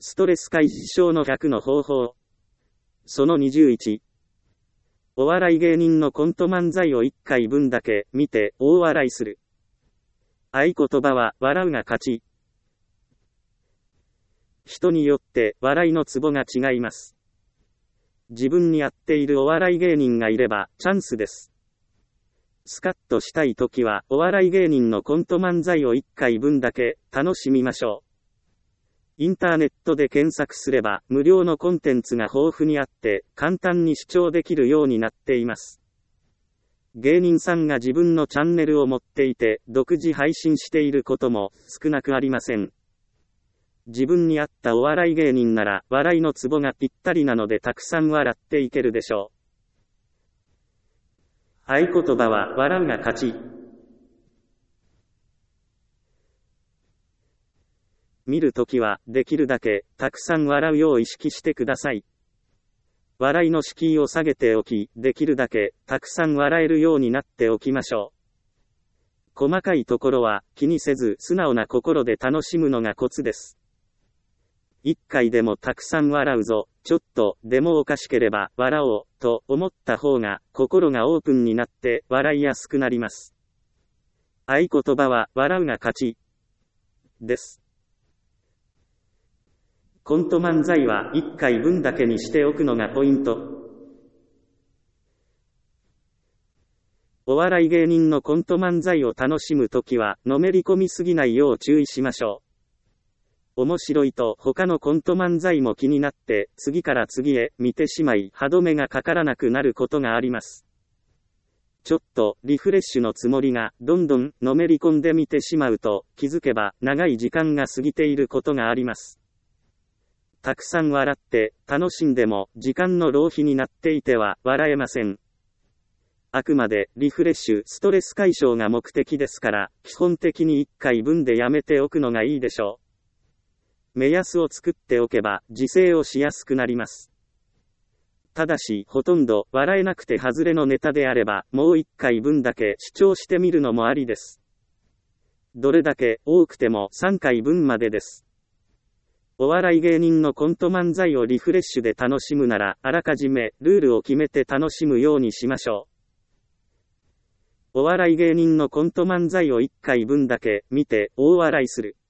ストレス解消の100の方法。その21。お笑い芸人のコント漫才を1回分だけ見て大笑いする。合言葉は笑うが勝ち。人によって笑いのツボが違います。自分に合っているお笑い芸人がいればチャンスです。スカッとしたいときはお笑い芸人のコント漫才を1回分だけ楽しみましょう。インターネットで検索すれば無料のコンテンツが豊富にあって簡単に視聴できるようになっています。芸人さんが自分のチャンネルを持っていて独自配信していることも少なくありません。自分に合ったお笑い芸人なら笑いのツボがぴったりなのでたくさん笑っていけるでしょう。合言葉は笑うが勝ち。見るときはできるだけたくさん笑うよう意識してください。笑いの敷居を下げておき、できるだけたくさん笑えるようになっておきましょう。細かいところは気にせず素直な心で楽しむのがコツです。一回でもたくさん笑うぞ、ちょっとでもおかしければ笑おうと思った方が心がオープンになって笑いやすくなります。合言葉は笑うが勝ちです。コント漫才は1回分だけにしておくのがポイント。お笑い芸人のコント漫才を楽しむときはのめり込みすぎないよう注意しましょう。面白いと他のコント漫才も気になって次から次へ見てしまい歯止めがかからなくなることがあります。ちょっとリフレッシュのつもりがどんどんのめり込んで見てしまうと気づけば長い時間が過ぎていることがあります。たくさん笑って楽しんでも時間の浪費になっていては笑えません。あくまでリフレッシュ、ストレス解消が目的ですから基本的に1回分でやめておくのがいいでしょう。目安を作っておけば自制をしやすくなります。ただしほとんど笑えなくて外れのネタであればもう1回分だけ視聴してみるのもありです。どれだけ多くても3回分までです。お笑い芸人のコント漫才をリフレッシュで楽しむならあらかじめルールを決めて楽しむようにしましょう。お笑い芸人のコント漫才を1回分だけ見て大笑いする。